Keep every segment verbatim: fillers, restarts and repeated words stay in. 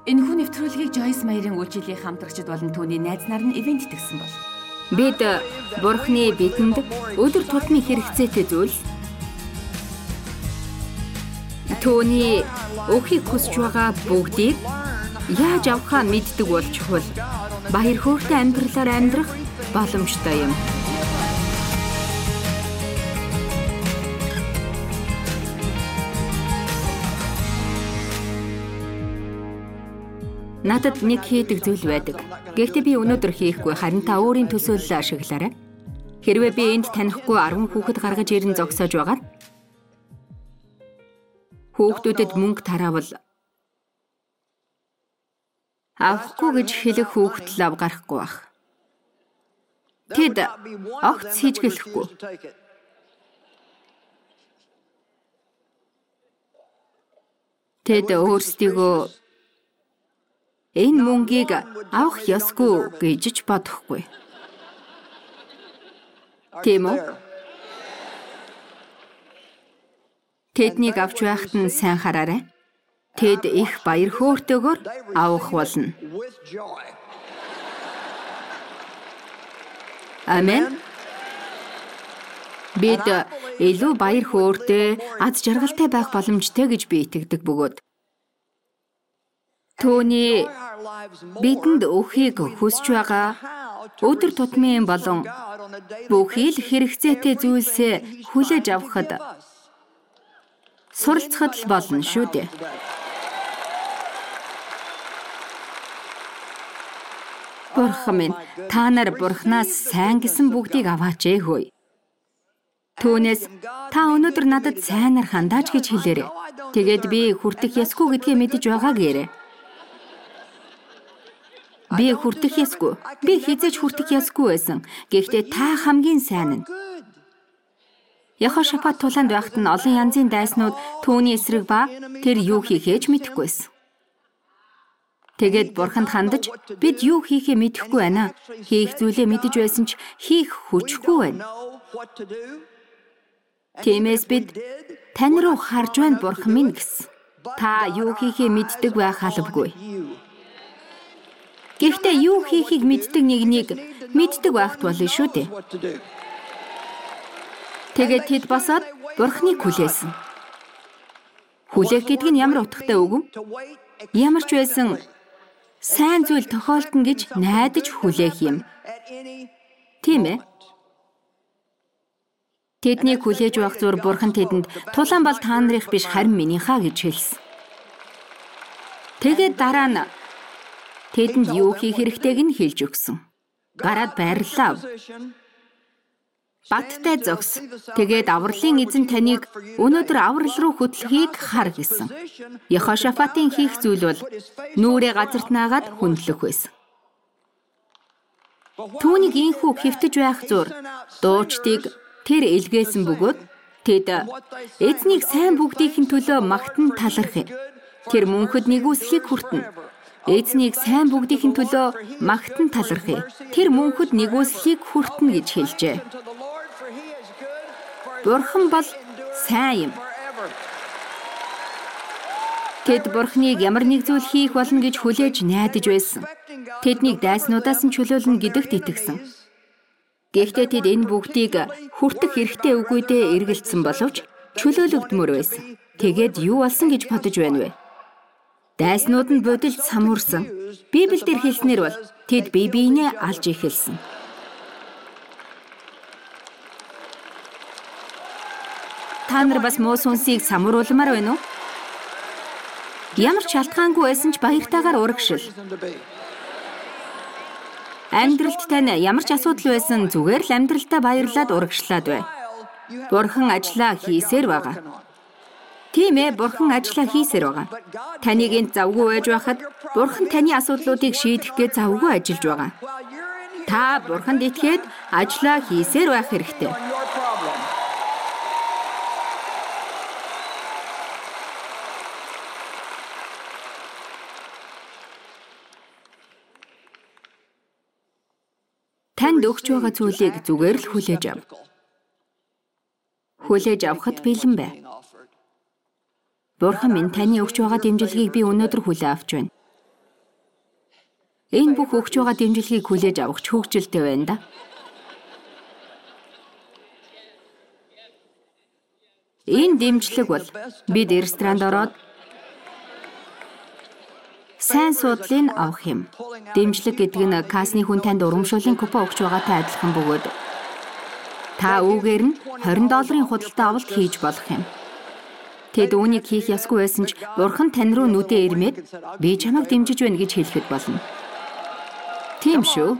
Энэхүү нэвтрүүлгийг Joyce Meyer-ийн үйлчлэлийн хамтрагчид болон түүний найз нар нь ивент итгэсэн бол. Бид Бурхны бидэнд өдөр тутмын хэрэгцээтэй зүйлс түүний өөхийг хүсэж байгаа бүгдийг яаж авахаа мэддэг бол чухал. Баяр хөөртэй амьдралаар амьдрах боломжтой юм. Надад нэг хийдэг зүйл байдаг. Гэхдээ би өнөөдөр хийхгүй, харин та өөрийн төсөөлөл ашиглаарай. Хэрвээ би энд танихгүй арван хүүхэд гаргаж ирэн зогсоож байгаа. Хүүхдүүдэд мөнгө тараавал авахгүй гэж хэлэх хүүхэд лав гарахгүй байх. Тэд огт хийжгэлэхгүй. Тэд өөрсдийгөө энэ мөнгийг авах ёсгүй гэж ч бодохгүй. Тийм үү? Тэднийг авч байхад нь сайн хараарай. Тэд их баяр хөөртэйгээр авах болно. Амен. Бид илүү баяр хөөртэй, аз жаргалтай байх боломжтой гэж би итгэдэг бөгөөд түүний бидэнд өөхийг хүсэж байгаа өдөр тутмын болон бүхий л хэрэгцээтэй зүйлсээ хүлээж авахд суралцахад л болно шүү дээ. Бурхан минь, та нар Бурханаас сайн гэсэн бүгдийг аваач ээ хөөе. Түүнээс та өнөөдөр надад сайнаар хандаач гэж хэлээрэй. Тэгээд би хүртэх ёсгүй гэдгээ мэдэж байгаа гээрэй. Би хүртэх ёсгүй. Би хизээж хүртэх ёсгүй байсан. Гэхдээ та хамгийн сайн нь. Яхошафат тулаанд байхад нь олон янзын дайснууд түүний эсрэг ба тэр юу хийхээ ч мэдэхгүйсэн. Тэгээд Бурханд хандаж бид юу хийхээ мэдэхгүй байна. Хийх зүйлээ мэдэж байсан ч хийх хүчгүй байна. Тиймээс бид тань руу харж байна Бурхан минь гэсэн. Та юу хийхээ мэддэг байх албагүй. Гэхдээ юу хийхийг мэддэг нэгнийг мэддэг байхт болно шүү дээ. Тэгээд тэд босоод Бурханыг хүлээсэн. Хүлээх гэдэг нь ямар утгатай үг вэ? Ямар ч байсан сайн зүйл тохиолдно гэж найдаж хүлээх юм. Тийм ээ. Тэднийг хүлээж байх зур Бурхан тэдэнд тулаан бол та нарыг биш харин минийхаа гэж хэлсэн. Тэгээд дараа нь тэдэнд юу хийх хэрэгтэйг нь хэлж өгсөн. Гараад байрлаа. Баттай зогс. Тэгээд авралын эзэн таныг өнөөдөр аврал руу хөтлөхийг хар гэсэн. Яхошафатын хийх зүйл бол нүрээ газарт наагаад хүндлэх байсан. Түүнийг инхүү хэвтэж байх зур дуучдыг тэр илгээсэн бөгөөд тэд эзнийг сайн бүгдийнхэн төлөө магтан талархав. Тэр мөнхөд нэгүслийг хүртэнэ. Эзнийг сайн бүгдийнхэн төлөө магтан талархав. Тэр мөнхөд нэгүслийг хүртэнэ гэж хэлжээ. Бурхан бол сайн юм. Тэд Бурханыг ямар нэг зүйл хийх болно гэж хүлээж найдаж байсан. Тэднийг дайснуудаас нь чөлөөлнө гэдэгт итгэсэн. Гэхдээ тэд энэ бүгдийг хүртэх хэрэгтэй үгүйдээ эргэлзсэн боловч чөлөөлөгдмөр байсан. Тэгээд юу болсон гэж бодож байна вэ? Дайснууд нь бодолд самуурсан. Библиэлд хэлснээр бол тэд бие биенээ алж эхэлсэн. Та нар бас муу сүнсийг самууруулмаар байна уу? Ямар ч шалтгаангүй байсан ч баяртайгаар урагшил. Амьдралд тань ямар ч асуудал байсан зүгээр л амьдралдаа баярлаад урагшлаад бай. Бурхан ажиллаа хийсээр байгаа. Тийм ээ, Бурхан ажиллаа хийсээр байгаа. Таныг энд завгүй байж байхад Бурхан таны асуудлуудыг шийдэх гэж завгүй ажиллаж байгаа. Та Бурханд итгээд ажиллаа хийсээр байх хэрэгтэй. Танд өгч байгаа зүйлийг зүгээр л хүлээж ав. Хүлээж авахд бэлэн бай. Бурхан минь таны өгч байгаа дэмжлэгийг би өнөөдөр хүлээн авч байна. Энэ бүх өгч байгаа дэмжлэгийг хүлээж авах ч хөвгөлтэй байна да. Энэ дэмжлэг бол бид ресторанд ороод сайн суудлыг авах юм. Дэмжлэг гэдэг нь кассны хүн танд урамшууллын купон өгч байгаатай адилхан бөгөөд та үүгээр нь хорин долларын худалдаа авалт хийж болох юм. Тэд үүнийг хийх ёсгүй байсан ч Бурхан тань руу нүдээ ирмээд би чамайг дэмжиж байна гэж хэлэхэд болно. Тийм шүү.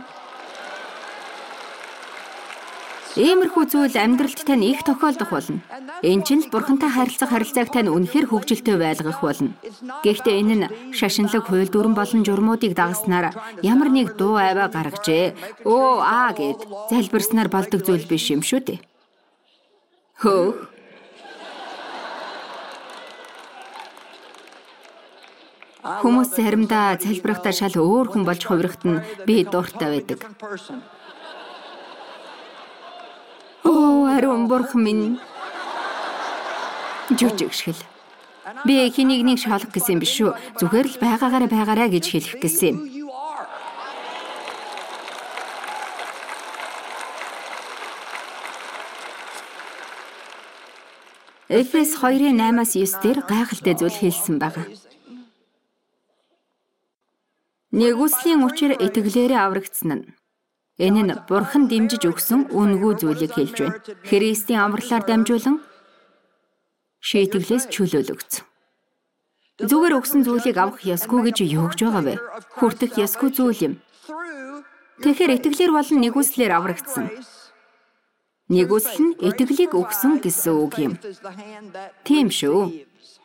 Иймэрхүү зүйл амьдралд тань их тохиолдох болно. Энэ чинь л Бурхантай харилцах харилцааг тань үнэхээр хөгжилтэй байлгах болно. Гэхдээ энэ нь шашинлаг хууль дүрэн болон журмуудыг дагснаар ямар нэг дуу аваа гаргажээ. Оо аа гэд залбирснаар болдог зүйл биш юм шүү дээ. Хөө. Хүмүүс заримдаа залбирахтаа шал өөр хүн болж хувирахт нь би дуртай байдаг. Оо, ариун Бурхан минь. Жүжигшгэл. Би хэнийг нэг шалах гэсэн юм биш шүү. Зүгээр л байгаагаараа байгаараа гэж хэлэх гэсэн юм. Эфес хоёрын наймаас девять дээр гайхалтай зүйл хэлсэн байна. Нэгүслийн учир итгэлээрээ аврагдсан нь. Энэ нь Бурхан дэмжиж өгсөн үнгүй зүйлийг хэлж байна. Христийн амралаар дамжуулан шийтгэлээс чөлөөлөгдсөн. Зүгээр өгсөн зүйлийг авах ёсгүй гэж юу гэж байгаа вэ? Хүртэх ёсгүй зүйл юм. Тэгэхээр итгэлээр болон нэгүслээр аврагдсан. Нэгүсэл нь итгэлийг өгсөн гэсэн үг юм. Тийм шүү.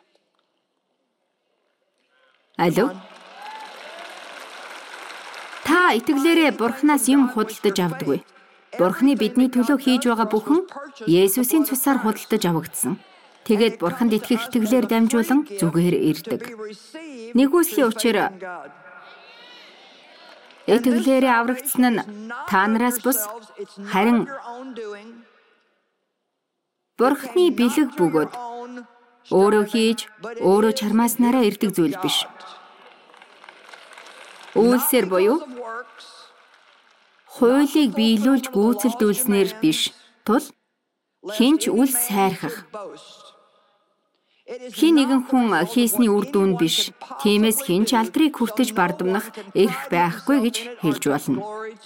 Алло. Та итгэлээрээ Бурханаас юм худалдаж авдаггүй. Бурханы бидний төлөө хийж байгаа бүхэн Есүсийн цусаар худалдаж авагдсан. Тэгээд Бурханд итгэх итгэлээр дамжуулан зүгээр ирдэг. Нэгүслийн учир итгэлээрээ аврагдсан нь та нараас бус харин Бурханы бэлэг бөгөөд өөрөө хийж, өөрөө чармааснараа ирдэг зүйл биш. Үйлсээр буюу хуулийг биелүүлж гүйцэлдүүлснээр биш тул хинч үл сайрхах. Хин нэгэн хүн хийсний үр дүн биш. Тиймээс хинч алдрыг хүртэж бардамнах эрх байхгүй гэж хэлж болно.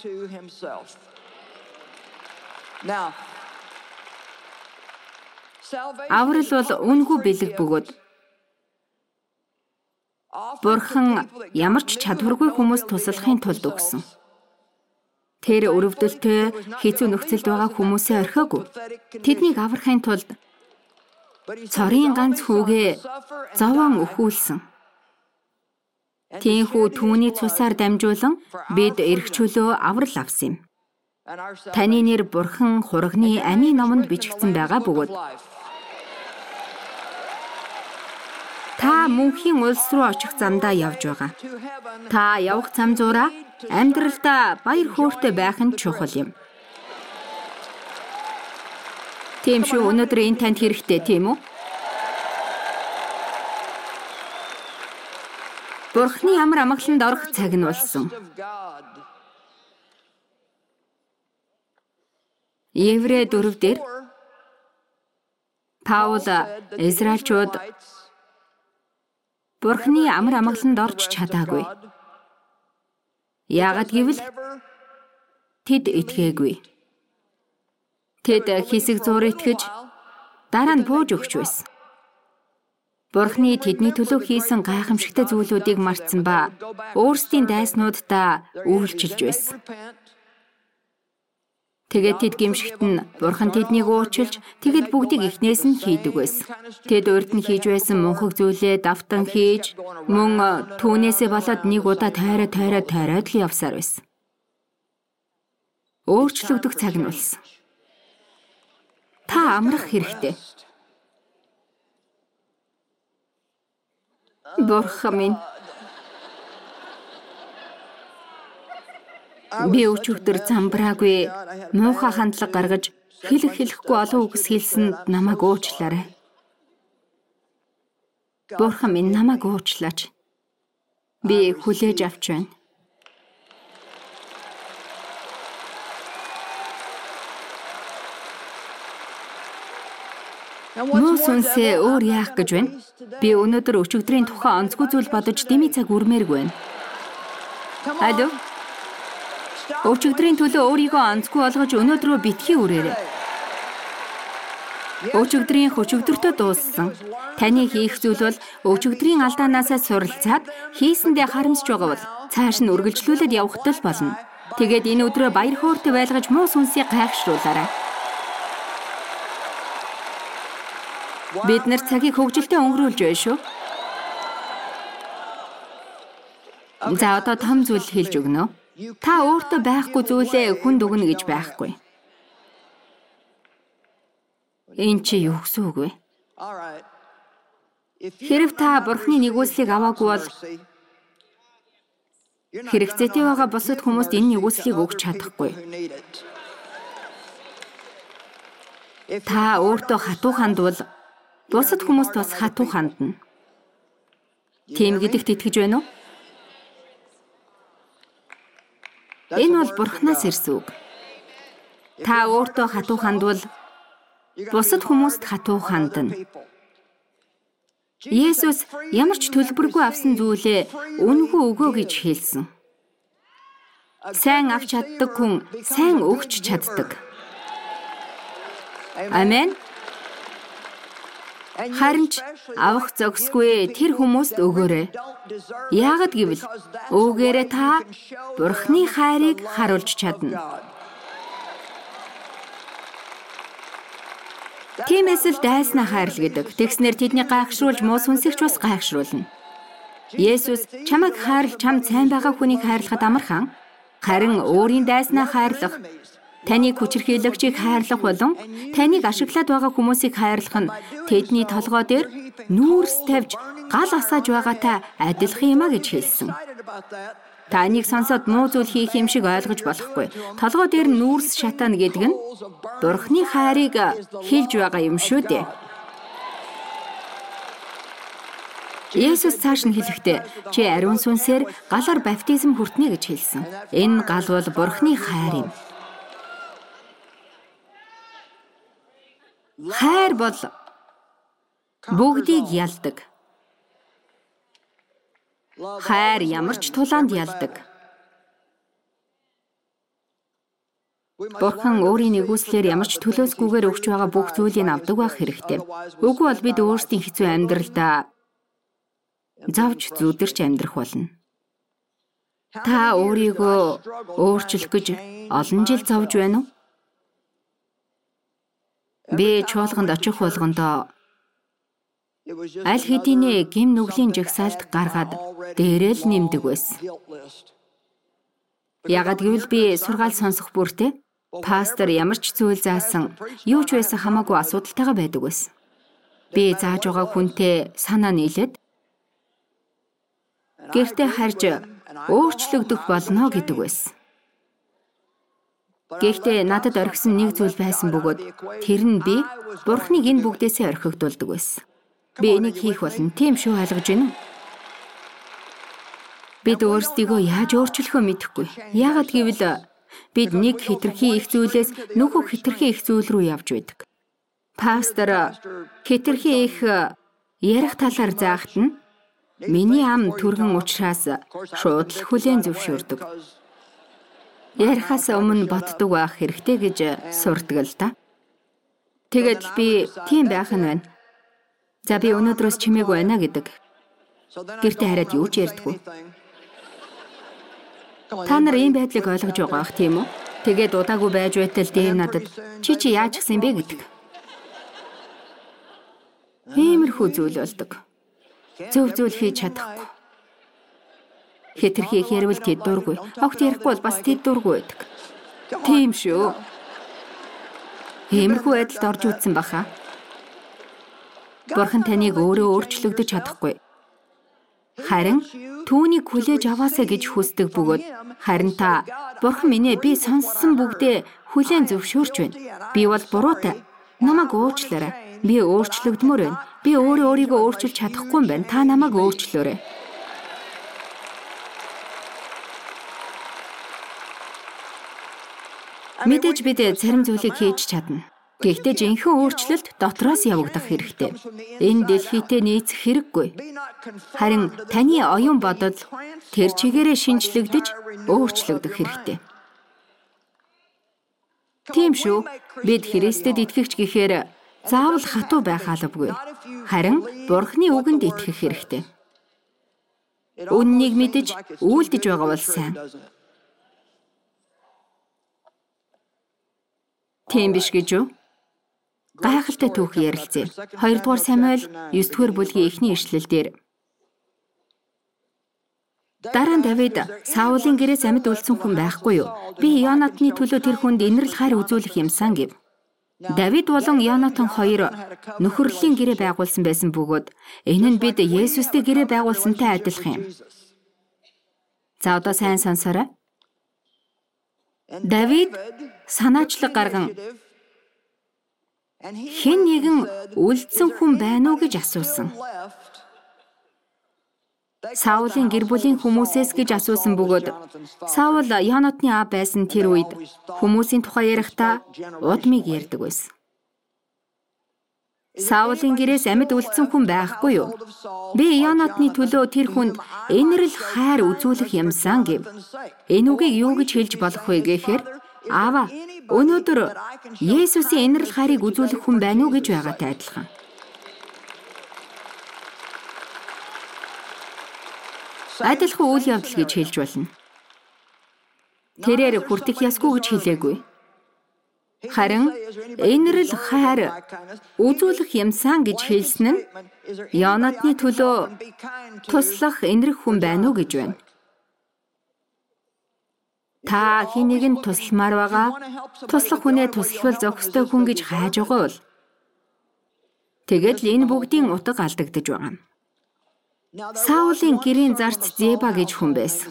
Аврал бол үнгүй бэлэг бөгөөд Бурхан ямар ч чадваргүй хүмүүс туслахын тулд өгсөн. Тэр өрөвдөлтөй хэцүү нөхцөлд байгаа хүмүүсээ орхиогүй. Тэднийг аврахын тулд цорын ганц хүүгээ зовоон өхүүлсэн. Тийхүү түүний цусаар дамжуулан бид эрх чөлөө аврал авсан юм. Таны нэр Бурхан хурагны амийн номонд бичигдсэн байгаа бөгөөд та мөнхийн улс руу очих замдаа явж байгаа. Та явах зам зураа амьдралдаа баяр хөөртэй байх нь чухал юм. Тийм шүү, өнөөдөр энэ танд хэрэгтэй тийм үү? Бурханы амар амгаланд орох цаг нь болсон. Еврей дөрөв дээр Паул Израильчууд Бурханы амар амгаланд орж чадаагүй. Яагад гэвэл тэд итгээгүй. Тэд хэсэг зур итгэж дараа нь бууж өгч байсан. Бурханы тэдний төлөө хийсэн гайхамшигтай зүйлүүдийг мартсан ба өөрсдийн дайснуудаа үйлчилж байсан. Тэгээд тэд гимшигт нь Бурхан тэднийг уучлж, тэгэд бүгдийг эхнээс нь хийдэг байсан. Тэд урд нь хийж байсан мунхаг зүйлээ давтан хийж, мөн түүнээсээ болоод нэг удаа тайраа тайраа тайраад л явсаар байсан. Өөрчлөгдөх цаг нь болсон. Та амрах хэрэгтэй. Бурхан минь, би өчигдөр замбраагүй муухай хандлага гаргаж хэлэх хэлэхгүй олон үгс хэлсэнд намайг уучлаарай. Бурхан минь намайг уучлаач. Би хүлээж авч байна. Муу сүнсээ өөр яах гэж байна? Би өнөөдөр өчигдрийн тухай онцгүй зүйл бодож дими цаг үрмээргүй байна. Алло. Өчигдрийн төлөө өөрийгөө онцгүй болгож өнөөдрөө битгий үрээрэй. Өчигдрийн өчигдөртөө дууссан. Таны хийх зүйл бол өчигдрийн алдаанаас суралцаад хийсэндээ харамсж байгаа бол цааш нь үргэлжлүүлээд явахт л болно. Тэгээд энэ өдрөө баяр хөөртэй байлгаж муу сүнсийг гайхшруулаарай. Бид нар цагийг хөгжилтэй өнгөрүүлж байна шүү. За одоо том зүйл хэлж өгнө. Та өөртөө байхгүй зүйлээ хүнд өгнө гэж байхгүй. Энэ чи юу гэсэн үг вэ? Хэрв та Бурхны нэгүслийг аваагүй бол хэрэгцээтэй байгаа бусад хүмүүст энэ нэгүслийг өгч чадахгүй. Та өөртөө хатуу хандвал бусад хүмүүст бас хатуу хандна. Тийм гэдэгт итгэж байна уу? Энэ бол Бурханаас ирсэн үг. Та өөртөө хатуу хандвал бусад хүмүүст хатуу хандна. Есүс ямар ч төлбөргүй авсан зүйлээ үнэгүй өгөө гэж хэлсэн. Сайн авч чаддаг хүн сайн өгч чаддаг. Амен. Харин ч авах зохисгүй тэр хүмүүст өгөөрэй. Яагад гэвэл өгөөрэй та Бурхны хайрыг харуулж чадна. Тиймээс л дайснаа хайрл гэдэг. Тэгснэр тэдний гайхшруулж муу сүнсэгч бас гайхшруулна. Есүс чамайг хайрлах, чам сайн байгаа хүнийг хайрлахад амархан. Харин өөрийн дайснаа хайрлах, таныг хүчирхийлэгчийг хайрлах болон таныг ашиглаад байгаа хүмүүсийг хайрлах нь тэдний толгой дээр нүүрс тавьж гал асааж байгаатай адилхан юм а гэж хэлсэн. Таныг сонсоод муу зүйл хийх юм шиг ойлгож болохгүй. Толгой дээр нүүрс шатаана гэдэг нь Бурхны хайрыг хэлж байгаа юм шүү дээ. Есүс цааш нь хэлэхдээ чи ариун сүнсээр галаар баптизм хүртнэ гэж хэлсэн. Энэ гал бол Бурхны хайр юм. Хайр бол бүгдийг ялдаг. Хайр ямар ч тулаанд ялдаг. Бурхан өөрийн нэгүслэр ямар ч төлөөсгүйгээр өгч байгаа бүх зүйлийг авдаг байх хэрэгтэй. Үгүй бол бид өөрсдийн хэцүү амьдралдаа завж зүдэрч амьдрах болно. Та өөрийгөө өөрчлөх гэж олон жил завж байна уу? Би чуулганд очих болгондоо аль хэдийнэ гим нүглийн жагсаалд гаргаад дээрэл нэмдэг байсан. Яагад гэвэл би сургаал сонсох бүртээ пастор ямар ч зүйл заасан юу ч байсан хамаагүй асуудалтайгаа байдаг байсан. Би зааж байгаа хүнтэй санаа нийлээд гэртээ харж өөрчлөгдөх болно гэдэг байсан. Гэхдээ надад орхисон нэг зүйл байсан бөгөөд тэр нь би Бурхныг энэ бүгдээсээ орхигдуулдаг байсан. Би энийг хийх болно. Тийм шүү ойлгож байна уу? Бид өөрсдийгөө яаж өөрчлөхөө мэдэхгүй. Яагад гэвэл бид нэг хитрхи их зүйлээс нөгөө хитрхи их зүйл рүү явж байдаг. Пастор хитрхи их ярих талаар заахт нь миний ам түргэн учраас шууд л хүлээн зөвшөөрдөг. Ярихаас өмнө боддог байх хэрэгтэй гэж сурдаг л та. Тэгээд би тийм байх нь байна. За би өнөөдрөөс чимээг байна гэдэг. Гэртээ хараад юу ч ярьдаггүй. Та нар ийм байдлыг ойлгож байгаа бах тийм үү? Тэгээд удаагүй байж байтал дээр надад чи чи яаж гисэн бэ гэдэг. Иймэрхүү зүйл болдог. Зөв зүйл хийж чадахгүй. Хитрхи их ярил тэд дургүй. Огт ярихгүй бол бас тэд дургүй байдаг. Тийм шүү. Иймэрхүү байдалд орж үзсэн баха. Бурхан таныг өөрөө өөрчлөгдөж чадахгүй. Харин түүнийг хүлээж аваасаа гэж хүсдэг бөгөөд харин та Бурхан минь ээ би сонссон бүгдээ хүлээн зөвшөөрч байна. Би бол буруутай. Намайг уучлаарай. Би өөрчлөгдмөр байна. Би өөрөө өөрийгөө өөрчилж чадахгүй юм байна. Та намайг өөрчлөөрэй. Мэдээж бид зарим зүйлийг хийж чадна. Гэхдээ жинхэнэ өөрчлөлт дотроос явагдах хэрэгтэй. Энэ дэлхийтэй нийцэх хэрэггүй. Харин таны оюун бодол тэр чигээрээ шинжлэгдэж, өөрчлөгдөх хэрэгтэй. Тийм шүү. Бид Христэд итгэгч гэхээр заавал хатуу байх албагүй. Харин Бурхны үгэнд итгэх хэрэгтэй. Үннийг мэдэж, үйлдэж байгаа бол сайн. Тийм биш гэж юу? Гайхалтай түүх ярилцъя. Хоёрдугаар Самуэль есдүгээр бүлгийн эхний ишлэлдэр. Дараа нь Давид Саулын гэрээс амьд үлдсэн хүн байхгүй юу? Би Йонатаны төлөө тэр хүнд инэрл хайр үзүүлэх юмсан гэв. Давид болон Йонатан хоёр нөхөрлөлийн гэрээ байгуулсан байсан бөгөөд энэ нь бид Есүстэй гэрээ байгуулсантай адилхан юм. За одоо сайн сонсоорой. Давид санаачлаг гарган хэн нэгэн үлдсэн хүн байна уу гэж асуусан. Саулын гэр бүлийн хүмүүсээс гэж асуусан бөгөөд Саул Йонатаны аав байсан тэр үед хүмүүсийн тухай ярихдаа удмыг ярьдаг байсан. Саулын гэрээс амьд үлдсэн хүн байхгүй юу? Би Йонатаны төлөө тэр хүнд инэрл хайр үзүүлэх юмсан гэв. Энэ үгийг юу гэж хэлж болох вэ гэхээр аава өнөөдөр Есүсийн инэрл хайрыг үзүүлэх хүн байна уу гэж байгаатай адилхан. Адилхан үйл явдал гэж хэлж болно. Тэрээр хүртэх ёсгүй гэж хэлээгүй. Харин инэрл хайр үзүүлэх юмсан гэж хэлсэн нь Йонатаны төлөө туслах инэрх хүн байна уу гэж байна. Та хэн нэгэнд тусламаар байгаа, туслах хүнээ туслахвал зохистой хүн гэж хайж байгаа бол тэгээд л энэ бүгдийн утга алдагдаж байгаа юм. Саулын гэрийн зарц Зеба гэж хүн байсан.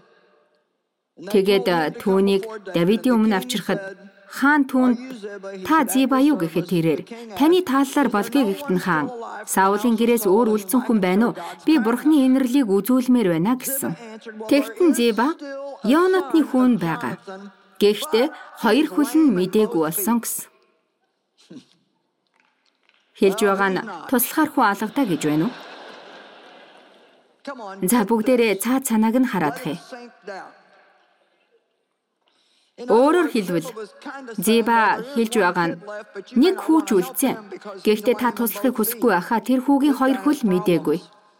Тэгээд түүнийг Давидын өмнө авчирхад хаан түүнд та Зеба юу гэхэд тэрээр таны тааллаар болгоё гэхэд нь хаан Саулын гэрээс өөр үлдсэн хүн байна уу? Би Бурхны инэрлийг үзүүлмээр байна гэсэн. Тэгтэн Зеба Йонатаны хүн байгаа. Гэхдээ хоёр хөл нь мдээгүй болсон гэсэн. Хэлж байгаа нь туслахаар хүн алгадаа гэж байна уу? За бүгдээрээ цаад санааг нь хараадах юм. Өөрөөр хэлбэл Зеба хэлж байгаа нь нэг хүүч үлдсэн. Гэхдээ та туслахыг хүсэхгүй байхаа тэр хүүгийн хоёр хөл мдээгүй.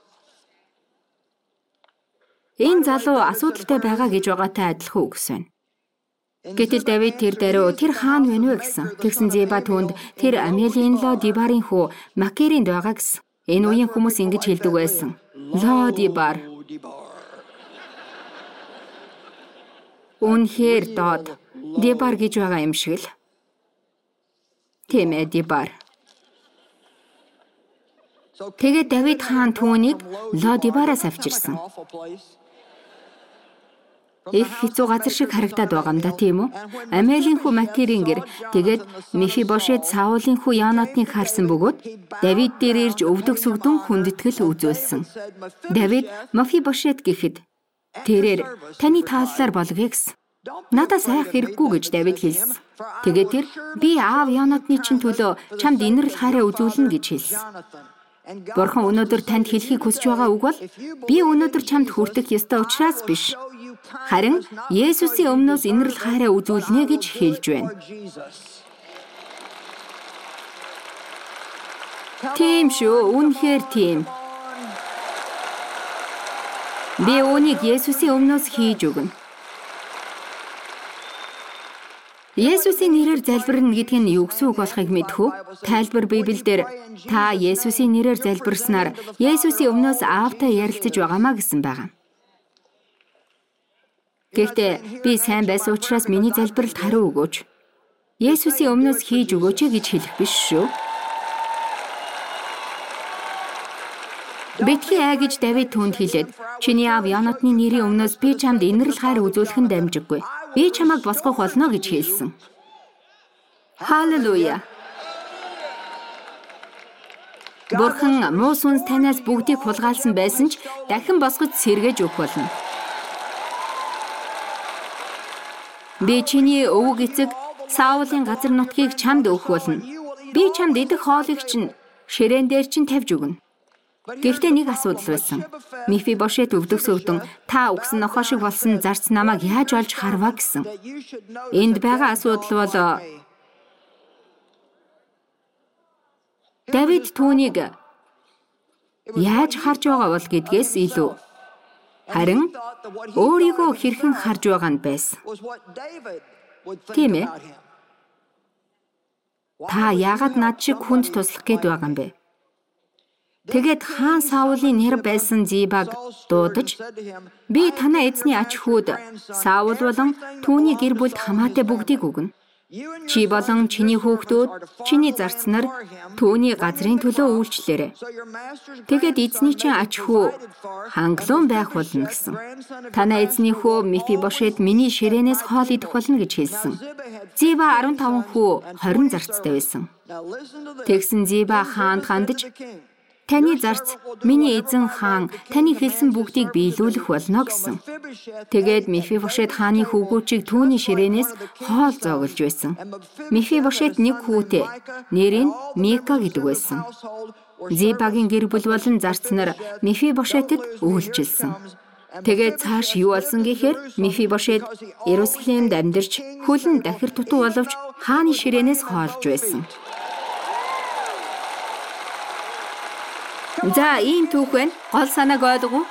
Энэ залуу асуудалтай байгаа гэж байгаатай адилхан үгс байна. Гэтэл Давид тэр даруй тэр хаан вэ нэ гэсэн. Тэгсэн Зеба түүнд тэр Амиелийн Ло Дибарын хүү Макеринд байгаа гэсэн. Энэ үеийн хүмүүс ингэж хэлдэг байсан. Ло Дибар. Үнэхээр доод Дибар гэж байгаа юм шиг л. Тийм ээ, Дибар. Тэгээд Давид хаан түүнийг Ло Дибараас авчирсан. Их хэцүү газар шиг харагдаад байгаа юм да, тийм үү? Амиелийн хүү Макерийн гэр тэгээд Мефибошет Саулын хүү Йонатаныг харсан бөгөөд Давид дээр ирж өвдөг сүгдэн хүндэтгэл үзүүлсэн. Давид Мефибошет гэхэд тэрээр таны тааллаар болгоё гэсэн. Надаас айх хэрэггүй гэж Давид хэлсэн. Тэгээд тэр би аав Йонатаны чинь төлөө чамд инэрл хайраа үзүүлнэ гэж хэлсэн. Бурхан өнөөдөр танд хэлхийг хүсэж байгаа үг бол би өнөөдөр чамд хүртэх ёстой учраас биш. Харин Есүсийн өмнөөс инэрл хайраа үзүүлнэ гэж хэлж байна. Тийм шүү, үнэхээр тийм. Би үүнийг Есүсийн өмнөөс хийж өгнө. Есүсийн нэрээр залбирна гэдэг нь юу гэсэн үг болохыг мэдэх үү? Тайлбар Библиэлд та Есүсийн нэрээр залбирснаар Есүсийн өмнөөс аавтай ярилцаж байгаамаа гэсэн байгаа. Гэхдээ би сайн байсан учраас миний залбиралд хариу өгөөч. Есүсийн өмнөөс хийж өгөөч гэж хэлэх биш шүү. Битгий аа гэж Давид түүнд хэлээд чиний аав Йонатаны нэрийн өмнөөс би чамд инэрл хайр үзүүлэхэн дамжиггүй. Би чамайг босгох болно гэж хэлсэн. Халелуя. Бурхан муу сүнс танаас бүгдийг хулгайлсан байсан ч дахин босгож сэргээж өгөх болно. Би чиний өвөг эцэг Саулын газар нутгийг чамд өгөх болно. Би чамд идэх хоолыг чинь ширээн дээр чинь тавьж өгнө. Гэхдээ нэг асуудал байсан. Мефибошет өвдөгсөвдөн та үгсэн нохоо шиг болсон зарц намайг яаж олж харваа гэсэн. Энд байгаа асуудал бол Давид түүнийг яаж харж байгаа бол гэдгээс илүү харин өөрийгөө хэрхэн харж байгаа нь байсан. Тийм ээ. Та яагаад над шиг хүнд туслах гээд байгаа юм бэ? Тэгээд хаан Саулын нэр байсан Зибаг дуудаж, би танай эзний ач хүүд Саул болон түүний гэр бүлд хамаатай бүгдийг өгнө. Чи болон чиний хүүхдүүд, чиний зарц нар түүний газрын төлөө үйлчлээрэй. Тэгээд эзний чинь ач хүү хангалуун байх болно гэсэн. Танай эзний хүү Мефибошет миний ширээнээс хоол идэх болно гэж хэлсэн. Зиба арван таван хүү хорин зарцтай байсан. Тэгсэн Зиба хаанд хандаж, таны зарц миний эзэн хаан таны хэлсэн бүгдийг биелүүлэх болно гэсэн. Тэгээд Мефибошет хааны хүүгүүчийг түүний ширээнээс хоол зооглож байсан. Мефибошет нэг хүүтэй, нэр нь Мика гэдэг байсан. Зибагийн гэр бүл болон зарц нар Мефибошетэд үйлчилсэн. Тэгээд цааш юу болсон гэхээр Мефибошет Иерусалимд амьдарч хөлн дахир тутуу боловч хааны ширээнээс хоолж байсан. За, ийм түүх байна. Гол санааг ойлгов уу?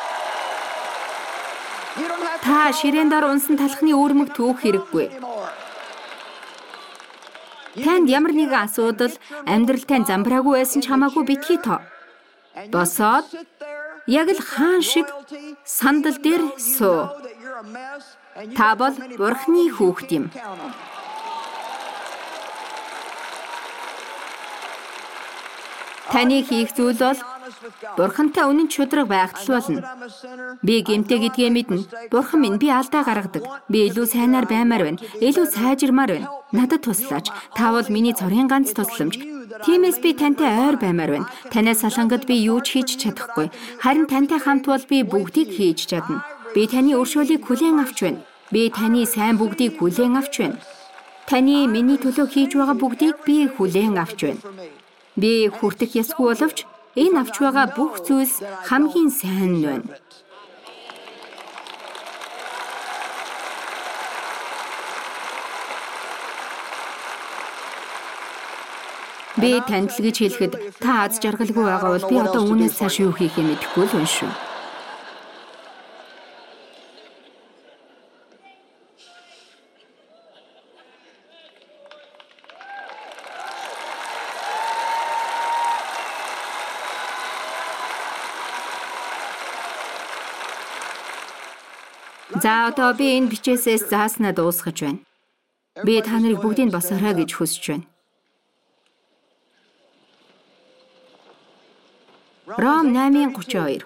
Та ширээн дор унсан талхны үүрмэг түүх хэрэггүй. Танд ямар нэгэн асуудал амьдралтай замбраагүй байсан ч хамаагүй битгий тоо. Босоод яг л хаан шиг сандал дээр суу. Та бол Бурхны хүүхэд юм. Таны хийх зүйл бол Бурхантай үнэн чудраг байгтал болно. Би гэмтэй гэдгээ мэднэ. Бурхан минь би алдаа гаргадаг. Би илүү сайнаар баймаар байна. Илүү сайжирмаар байна. Надад туслаач. Та бол миний цорын ганц тусламж. Тиймээс би тантай ойр баймаар байна. Танай салангад би юу ч хийж чадахгүй. Харин тантай хамт бол би бүгдийг хийж чадна. Би таны өршөөлийг хүлээн авч байна. Би таны сайн бүгдийг хүлээн авч байна. Таны миний төлөө хийж байгаа бүгдийг би хүлээн авч байна. Би хүртэх ёсгүй боловч энэ авч байгаа бүх зүйлс хамгийн сайн байна. Би танд л гэж хэлэхэд та аз жаргалгүй байгаа бол би одоо үүнээс цааш юу хийхээ мэдэхгүй л байна шүү. За, одоо би энэ бичээсээс зааснаа дуусгаж байна. Би та нарыг бүгдийг босоорой гэж хүсэж байна. Ром наймын гучин хоёр.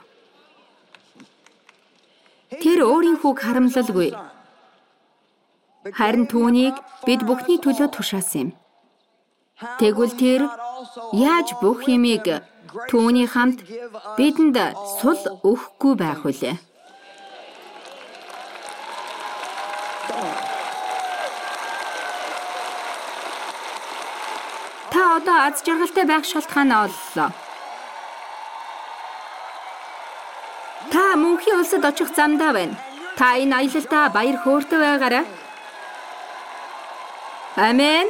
Тэр өөрийнхөө харамлалгүй. Харин түүнийг бид бүхний төлөө тушаасан юм. Тэгвэл тэр яаж бүх юмыг түүний хамт бидэнд сул өгөхгүй байх вүлээ? Та одоо аз жаргалтай байх шалтгаанаа оллоо. Та мөнхийн улсад очих замдаа байна. Та энэ аялалтаа баяр хөөртэй байгаарай. Амен.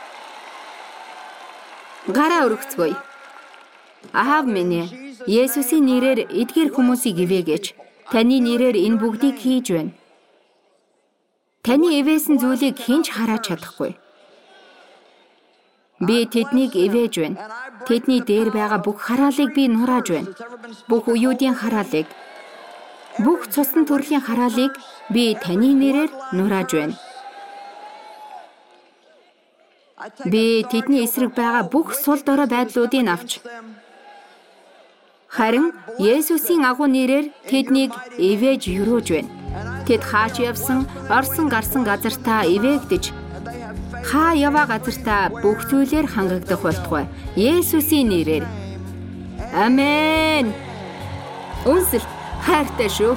Гараа өргөцгөөе. Аав минь, Есүсийн нэрээр эдгээр хүмүүсийг ивээгэж, таны нэрээр энэ бүгдийг хийж байна. Таны ивээсэн зүйлийг хинч хараач чадахгүй. Би тэднийг ивэж байна. Тэдний дээр байгаа бүх хараалыг би нурааж байна. Бүх уюудын хараалыг, бүх цусны төрлийн хараалыг би таны нэрээр нурааж байна. Би тэдний эсрэг байгаа бүх сул дорой байдлуудыг авч, харин Есүсийн агуу нэрээр тэднийг ивэж юрууж байна. Тэд хаач явсан, орсон гарсан газартаа ивэгдэж, хаа яваа газартаа бүх зүйлээр хангагдах болтугай. Есүсийн нэрээр. Амен. Үнсэл хайртай шүү.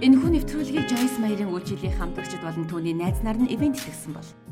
Энэхүү нэвтрүүлгийг Joyce Meyer-ийн үйлчлэлийн хамтрагчид болон түүний найз нар нь ивент итгэсэн бол